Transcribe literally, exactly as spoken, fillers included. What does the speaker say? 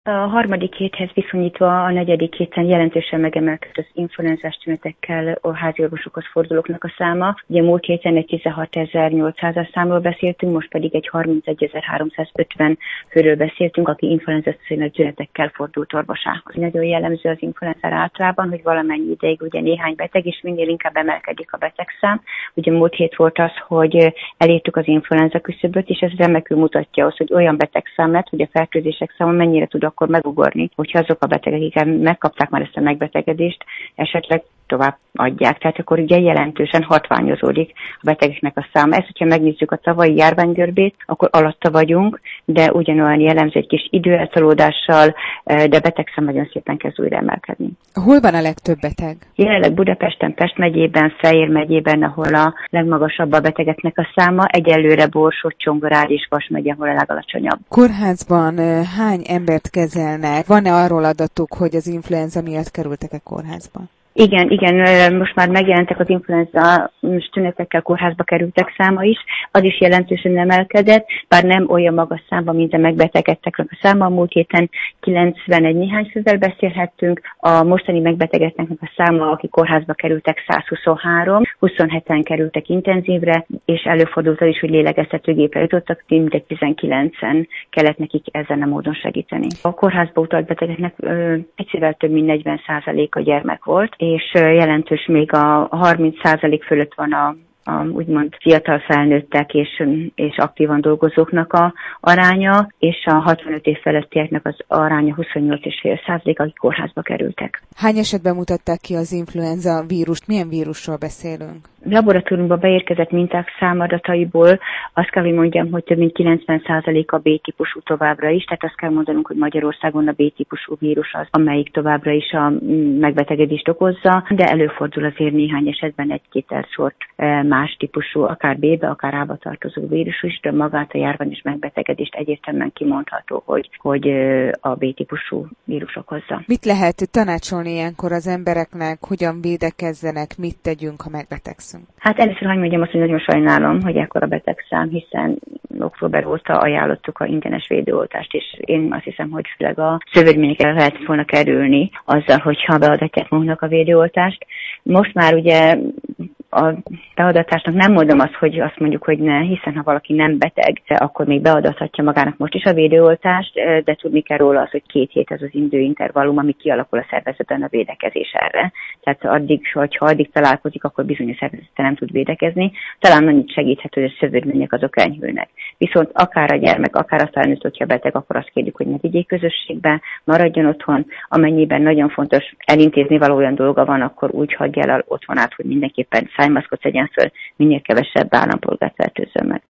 A harmadik héthez viszonyítva a negyedik héten jelentősen megemelkedett az influenzás tünetekkel a házi orvosokhoz fordulóknak a száma. Ugye múlt héten egy tizenhatezer-nyolcszázas számról beszéltünk, most pedig egy harmincegy-háromszázötven főről beszéltünk, aki influenza tünetekkel fordult orvosához. Nagyon jellemző az influenzára általában, hogy valamennyi ideig ugye néhány beteg, és minél inkább emelkedik a betegszám. Ugye múlt hét volt az, hogy elértük az influenza küszöböt, és ez remekül mutatja azt, hogy olyan betegszám lett, hogy a fertőzések száma mennyire tud akkor megugorni, hogyha azok a betegek, akik megkapták már ezt a megbetegedést, esetleg tovább adják. Tehát akkor ugye jelentősen hatványozódik a betegeknek a száma. Ezt, hogyha megnézzük a tavalyi járványgörbét, akkor alatta vagyunk, de ugyanolyan jellemző egy kis időeltolódással, de betegszám nagyon szépen kezd újra emelkedni. Hol van a legtöbb beteg? Jelenleg Budapesten, Pest megyében, Fejér megyében, ahol a legmagasabb a betegeknek a száma, egyelőre Borsod, Csongrád és Vas megye, ahol a legalacsonyabb. Kórházban hány embert kezelnek? Van-e arról adatuk, hogy az influenza miatt kerültek-e kórházba? Igen, igen, most már megjelentek az influenza tünetekkel kórházba kerültek száma is, az is jelentősen emelkedett, bár nem olyan magas számban, mint a megbetegedteknek a száma. A múlt héten kilencvenegy néhány fővel beszélhettünk, a mostani megbetegedteknek a száma, akik kórházba kerültek, százhuszonhárom, huszonheten kerültek intenzívre, és előfordult az is, hogy lélegeztetőgépre jutottak, mintegy tizenkilencen kellett nekik ezen a módon segíteni. A kórházba utalt betegeknek egyszerűen több mint negyven százalék a gyermek volt, és jelentős még a harminc százalék fölött van a, a úgymond fiatal felnőttek és, és aktívan dolgozóknak a aránya, és a hatvanöt év felettieknek az aránya huszonnyolc egész öt százalék, akik kórházba kerültek. Hány esetben mutatták ki az influenza vírust? Milyen vírusról beszélünk? Laboratóriumba beérkezett minták számadataiból azt kell, hogy mondjam, hogy több mint kilencven százalék a B-típusú továbbra is, tehát azt kell mondanunk, hogy Magyarországon a B-típusú vírus az, amelyik továbbra is a megbetegedést okozza, de előfordul azért néhány esetben egy-két elsort más típusú, akár B-be, akár A-ba tartozó vírus is, de magát a járvány és megbetegedést egyértelműen kimondható, hogy, hogy a B-típusú vírus okozza. Mit lehet tanácsolni ilyenkor az embereknek, hogyan védekezzenek, mit tegyünk, ha megbetegszünk? Hát először hagyj mondjam azt, hogy nagyon sajnálom, hogy ekkora betegszám, hiszen október óta ajánlottuk a ingyenes védőoltást, és én azt hiszem, hogy főleg a szövődményekre lehet volna kerülni azzal, hogyha beadatják magunknak a védőoltást. Most már ugye a beadatásnak nem mondom azt, hogy azt mondjuk, hogy ne, hiszen ha valaki nem beteg, akkor még beadathatja magának most is a védőoltást, de tudni kell róla az, hogy két hét az az időintervallum, ami kialakul a szervezetben a védekezés erre. Tehát addig, hogyha addig találkozik, akkor bizony a szervezete nem tud védekezni. Talán annyit segíthet, hogy a szövődmények azok enyhülnek. Viszont akár a gyermek, akár a felnőtt, hogyha beteg, akkor azt kérjük, hogy ne vigyék közösségbe, maradjon otthon. Amennyiben nagyon fontos elintézni való olyan dolga van, akkor úgy hagyja el otthonát, hogy mindenképpen szájmaszkot szedjen föl, minél kevesebb állampolgárt fertőzzön meg.